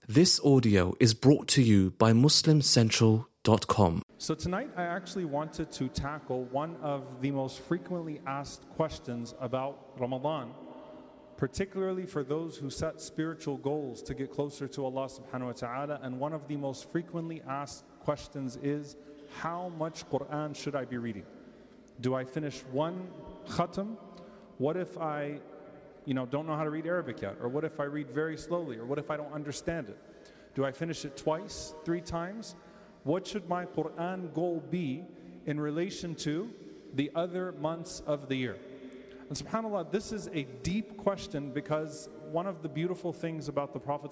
This audio is brought to you by MuslimCentral.com. So tonight I actually wanted to tackle one of the most frequently asked questions about Ramadan, particularly for those who set spiritual goals to get closer to Allah subhanahu wa ta'ala. And one of the most frequently asked questions is, how much Quran should I be reading? Do I finish one khatam? What if I don't know how to read Arabic yet? Or what if I read very slowly? Or what if I don't understand it? Do I finish it twice, 3 times? What should my Quran goal be in relation to the other months of the year? And subhanAllah, this is a deep question, because one of the beautiful things about the Prophet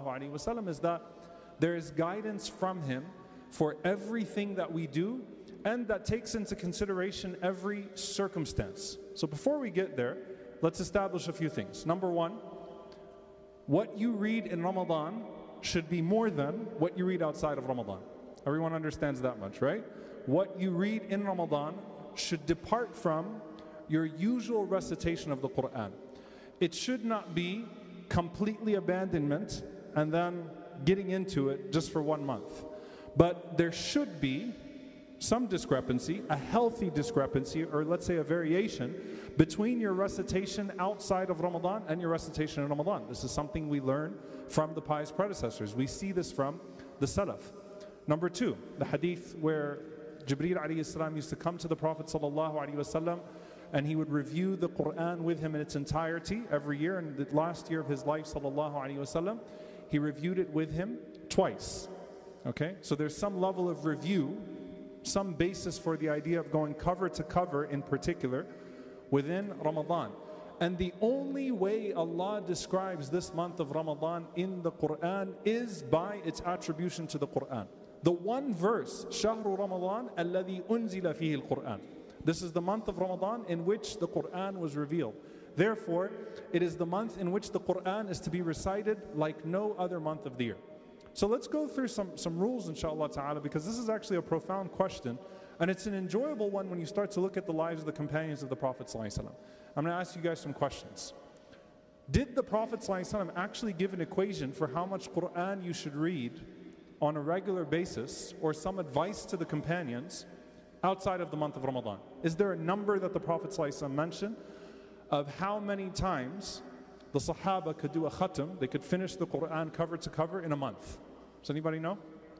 ﷺ is that there is guidance from him for everything that we do, and that takes into consideration every circumstance. So before we get there, let's establish a few things. Number one, what you read in Ramadan should be more than what you read outside of Ramadan. Everyone understands that much, right? What you read in Ramadan should depart from your usual recitation of the Quran. It should not be completely abandonment and then getting into it just for 1 month. But there should be some discrepancy, a healthy discrepancy, or let's say a variation between your recitation outside of Ramadan and your recitation in Ramadan. This is something we learn from the pious predecessors. We see this from the Salaf. Number 2, the hadith where Jibreel alayhi salam used to come to the Prophet sallallahu alaihi wasallam, and he would review the Quran with him in its entirety every year. And the last year of his life, sallallahu alaihi wasallam, he reviewed it with him twice. Okay, so there's some level of review, some basis for the idea of going cover to cover in particular within Ramadan. And the only way Allah describes this month of Ramadan in the Quran is by its attribution to the Quran. The one verse, شهر رمضان الذي أنزل فيه القرآن. This is the month of Ramadan in which the Quran was revealed. Therefore, it is the month in which the Quran is to be recited like no other month of the year. So let's go through some rules, inshallah ta'ala, because this is actually a profound question, and it's an enjoyable one when you start to look at the lives of the companions of the Prophet ﷺ. I'm going to ask you guys some questions. Did the Prophet ﷺ actually give an equation for how much Quran you should read on a regular basis, or some advice to the companions outside of the month of Ramadan? Is there a number that the Prophet ﷺ mentioned of how many times the Sahaba could do a khatam, they could finish the Quran cover to cover in a month? Does anybody know?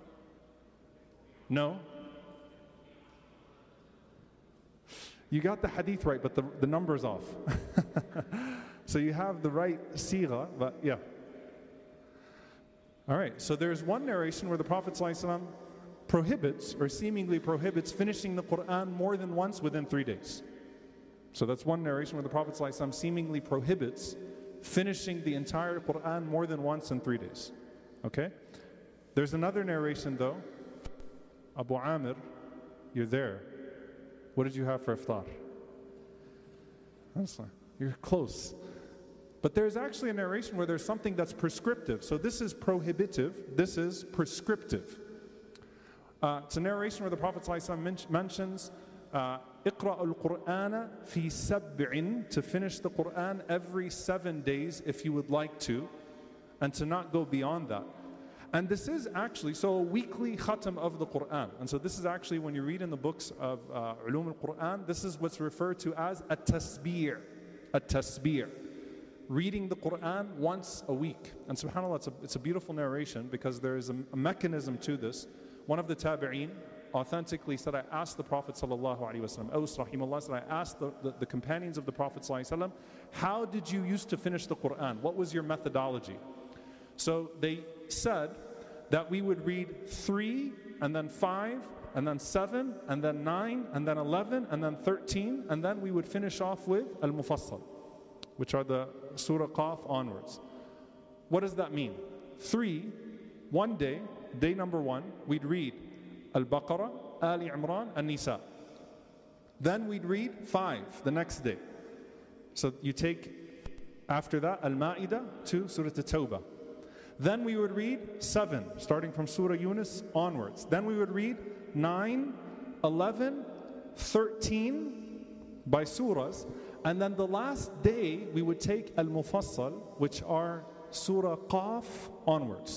No? You got the hadith right, but the number's off. So you have the right sigha, but yeah. All right, so there's one narration where the Prophet ﷺ prohibits, or seemingly prohibits, finishing the Quran more than once within 3 days. So that's one narration where the Prophet ﷺ seemingly prohibits finishing the entire Quran more than once in 3 days. Okay? There's another narration though. Abu Amir, you're there. What did you have for iftar? You're close. But there's actually a narration where there's something that's prescriptive. So this is prohibitive, this is prescriptive. It's a narration where the Prophet ﷺ mentions اقرأ القرآن في سبع, to finish the Quran every 7 days if you would like to, and to not go beyond that. And this is actually, so a weekly khatam of the Quran. And so this is actually, when you read in the books of Ulum al-Quran, this is what's referred to as a tasbih. A tasbih. Reading the Quran once a week. And subhanAllah, it's a beautiful narration, because there is a mechanism to this. One of the tabi'een authentically said, I asked the Prophet sallallahu alaihi wasallam, Aws rahimahullah, said, I asked the companions of the Prophet sallallahu alaihi wasallam, how did you used to finish the Quran? What was your methodology? So they said that we would read 3, and then 5, and then 7, and then 9, and then 11, and then 13, and then we would finish off with Al-Mufassal, which are the Surah Qaf onwards. What does that mean? 3, one day, day number 1, we'd read Al-Baqarah, Ali Imran, and Nisa. Then we'd read 5 the next day. So you take after that Al-Ma'idah to Surah At-Tawbah. Then we would read 7, starting from Surah Yunus onwards. Then we would read 9, 11, 13 by surahs. And then the last day we would take Al-Mufassal, which are Surah Qaf onwards.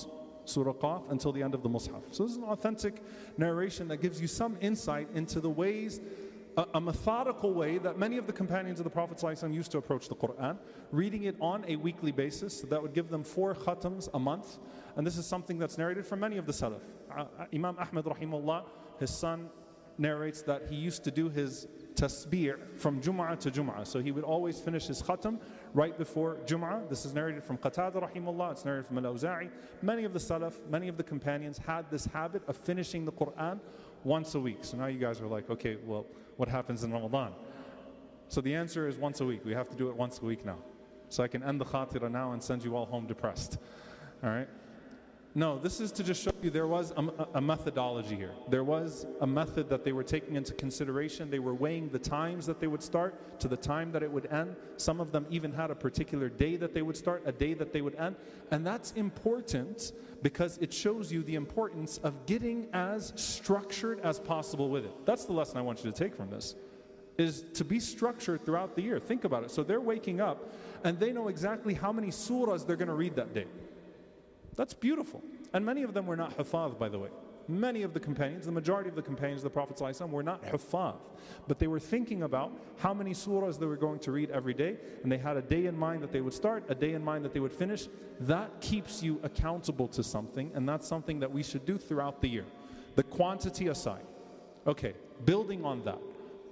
Surah Qaf, until the end of the Mus'haf. So this is an authentic narration that gives you some insight into the ways, a methodical way that many of the companions of the Prophet ﷺ used to approach the Quran, reading it on a weekly basis. So that would give them 4 khatams a month. And this is something that's narrated from many of the Salaf. Imam Ahmad rahimahullah, his son, narrates that he used to do his tasbih from Jum'ah to Jum'ah. So he would always finish his khatam right before Jum'ah. This is narrated from Qatada rahimahullah, it's narrated from Al-Awza'i. Many of the Salaf, many of the companions had this habit of finishing the Quran once a week. So now you guys are like, okay, well, what happens in Ramadan? So the answer is once a week. We have to do it once a week now. So I can end the khatira now and send you all home depressed. All right? No, this is to just show you there was a methodology here. There was a method that they were taking into consideration. They were weighing the times that they would start to the time that it would end. Some of them even had a particular day that they would start, a day that they would end. And that's important because it shows you the importance of getting as structured as possible with it. That's the lesson I want you to take from this, is to be structured throughout the year. Think about it. So they're waking up and they know exactly how many surahs they're going to read that day. That's beautiful. And many of them were not hufaz, by the way. Many of the companions, the majority of the companions of the Prophet ﷺ were not hufaz. But they were thinking about how many surahs they were going to read every day. And they had a day in mind that they would start, a day in mind that they would finish. That keeps you accountable to something. And that's something that we should do throughout the year. The quantity aside. Okay, building on that.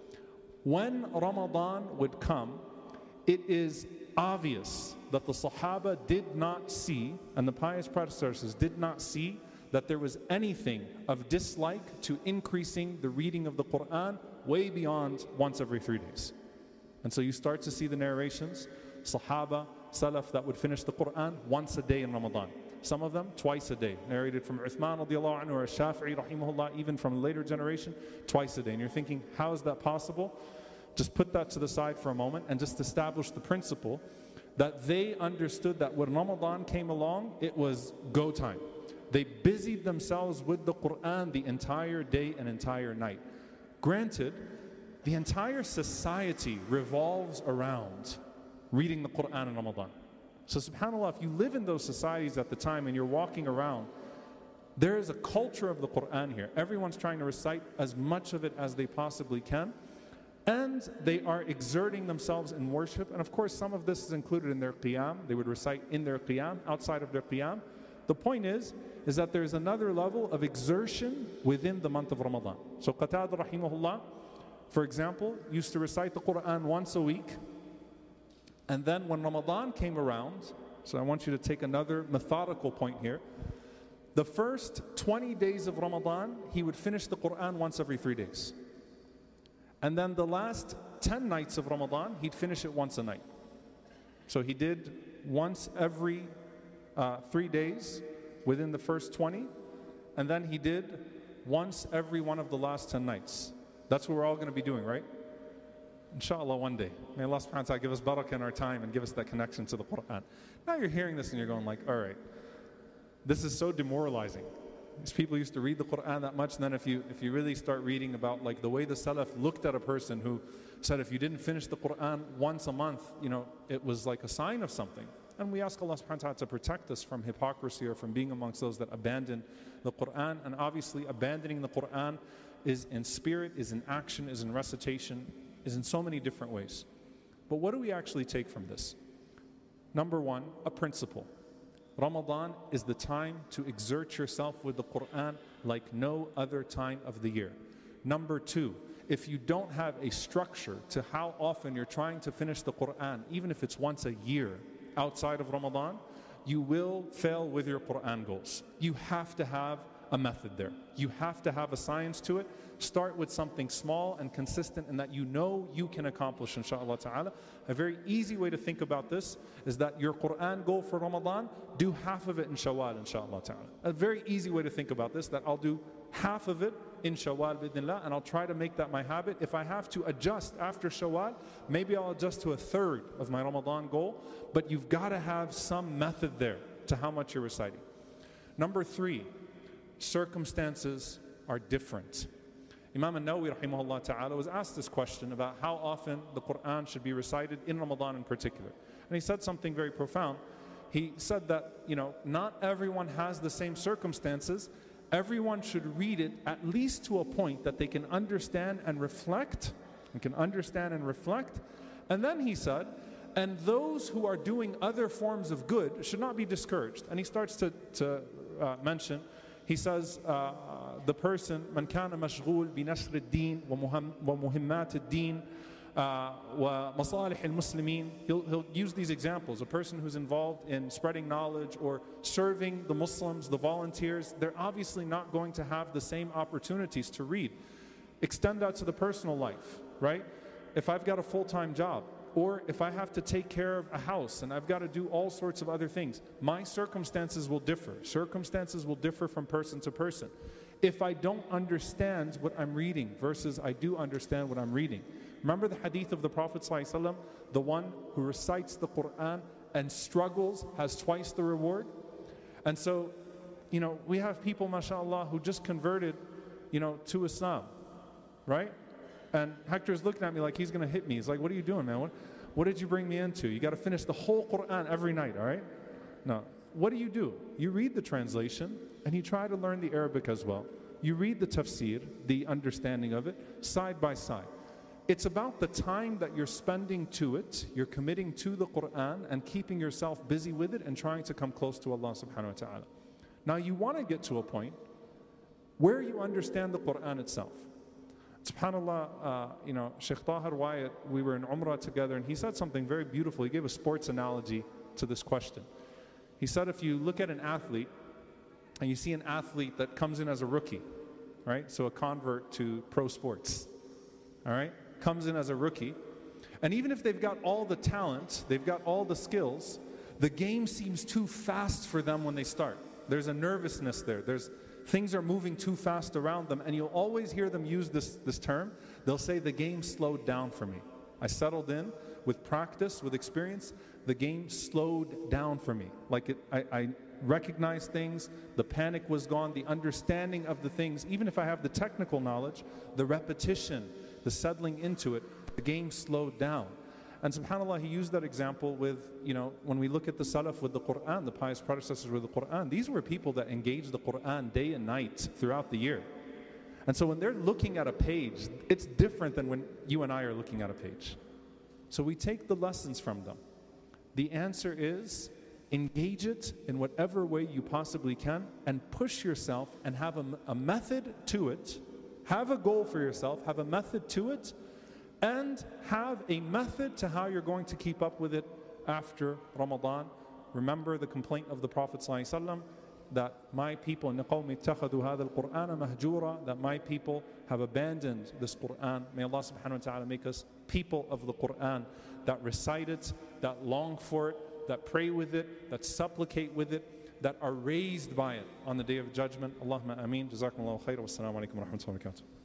When Ramadan would come, it is obvious that the Sahaba did not see, and the pious predecessors did not see, that there was anything of dislike to increasing the reading of the Quran way beyond once every 3 days. And so you start to see the narrations, Sahaba, Salaf that would finish the Quran once a day in Ramadan. Some of them twice a day, narrated from Uthman radiallahu anhu or Shafi'i rahimahullah, even from the later generation, twice a day. And you're thinking, how is that possible? Just put that to the side for a moment and just establish the principle that they understood that when Ramadan came along, it was go time. They busied themselves with the Quran the entire day and entire night. Granted, the entire society revolves around reading the Quran in Ramadan. So subhanAllah, if you live in those societies at the time and you're walking around, there is a culture of the Quran here. Everyone's trying to recite as much of it as they possibly can. And they are exerting themselves in worship. And of course, some of this is included in their qiyam. They would recite in their qiyam, outside of their qiyam. The point is that there's another level of exertion within the month of Ramadan. So Qatada rahimahullah, for example, used to recite the Quran once a week. And then when Ramadan came around, so I want you to take another methodical point here. The first 20 days of Ramadan, he would finish the Quran once every 3 days. And then the last 10 nights of Ramadan, he'd finish it once a night. So he did once every 3 days within the first 20. And then he did once every one of the last 10 nights. That's what we're all going to be doing, right? Inshallah, one day. May Allah subhanahu wa ta'ala give us barakah in our time and give us that connection to the Quran. Now you're hearing this and you're going like, all right, this is so demoralizing. These people used to read the Quran that much, and then if you really start reading about like the way the Salaf looked at a person who said if you didn't finish the Quran once a month, it was like a sign of something. And we ask Allah subhanahu wa ta'ala to protect us from hypocrisy or from being amongst those that abandon the Quran. And obviously abandoning the Quran is in spirit, is in action, is in recitation, is in so many different ways. But what do we actually take from this? Number one, a principle. Ramadan is the time to exert yourself with the Quran like no other time of the year. Number two, if you don't have a structure to how often you're trying to finish the Quran, even if it's once a year outside of Ramadan, you will fail with your Quran goals. You have to have a method there. You have to have a science to it. Start with something small and consistent and that you know you can accomplish, inshaAllah ta'ala. A very easy way to think about this is that your Quran goal for Ramadan, do half of it in Shawwal, inshaAllah ta'ala. A very easy way to think about this, that I'll do half of it in Shawwal bidnillah, and I'll try to make that my habit. If I have to adjust after Shawwal, maybe I'll adjust to a third of my Ramadan goal, but you've got to have some method there to how much you're reciting. Number three, circumstances are different. Imam al-Nawawi rahimahullah ta'ala was asked this question about how often the Quran should be recited in Ramadan in particular. And he said something very profound. he said that, not everyone has the same circumstances. Everyone should read it at least to a point that they can understand and reflect. And then he said, and those who are doing other forms of good should not be discouraged. And he starts to mention, he says, the person, من كان مشغول بنشر الدين ومهمات الدين ومصالح المسلمين. He'll use these examples. A person who's involved in spreading knowledge or serving the Muslims, the volunteers, they're obviously not going to have the same opportunities to read. Extend that to the personal life, right? If I've got a full-time job, or if I have to take care of a house and I've got to do all sorts of other things, my circumstances will differ. Circumstances will differ from person to person. If I don't understand what I'm reading versus I do understand what I'm reading. Remember the hadith of the Prophet ﷺ, the one who recites the Quran and struggles has twice the reward? And so, we have people, mashallah, who just converted, to Islam, right? And Hector's looking at me like he's going to hit me. He's like, what are you doing, man? What did you bring me into? You got to finish the whole Quran every night, all right? No. What do? You read the translation and you try to learn the Arabic as well. You read the tafsir, the understanding of it, side by side. It's about the time that you're spending to it, you're committing to the Quran and keeping yourself busy with it and trying to come close to Allah subhanahu wa ta'ala. Now you want to get to a point where you understand the Quran itself. SubhanAllah, Sheikh Tahir Wyatt, we were in Umrah together and he said something very beautiful. He gave a sports analogy to this question. He said if you look at an athlete and you see an athlete that comes in as a rookie, right? So a convert to pro sports, all right? Comes in as a rookie. And even if they've got all the talent, they've got all the skills, the game seems too fast for them when they start. There's a nervousness there. Things are moving too fast around them, and you'll always hear them use this term. They'll say, the game slowed down for me. I settled in with practice, with experience. The game slowed down for me. I recognized things, the panic was gone, the understanding of the things, even if I have the technical knowledge, the repetition, the settling into it, the game slowed down. And subhanAllah, he used that example with, when we look at the Salaf with the Quran, the pious predecessors with the Quran, these were people that engaged the Quran day and night throughout the year. And so when they're looking at a page, it's different than when you and I are looking at a page. So we take the lessons from them. The answer is, engage it in whatever way you possibly can and push yourself and have a method to it. Have a goal for yourself, have a method to it, and have a method to how you're going to keep up with it after Ramadan. Remember the complaint of the Prophet ﷺ that my people, that my people have abandoned this Quran. May Allah subhanahu wa ta'ala make us people of the Quran that recite it, that long for it, that pray with it, that supplicate with it, that are raised by it on the Day of Judgment. Allahumma ameen. Jazakumullahu khairan. Wassalamu alaikum wa rahmatullahi wa barakatuh.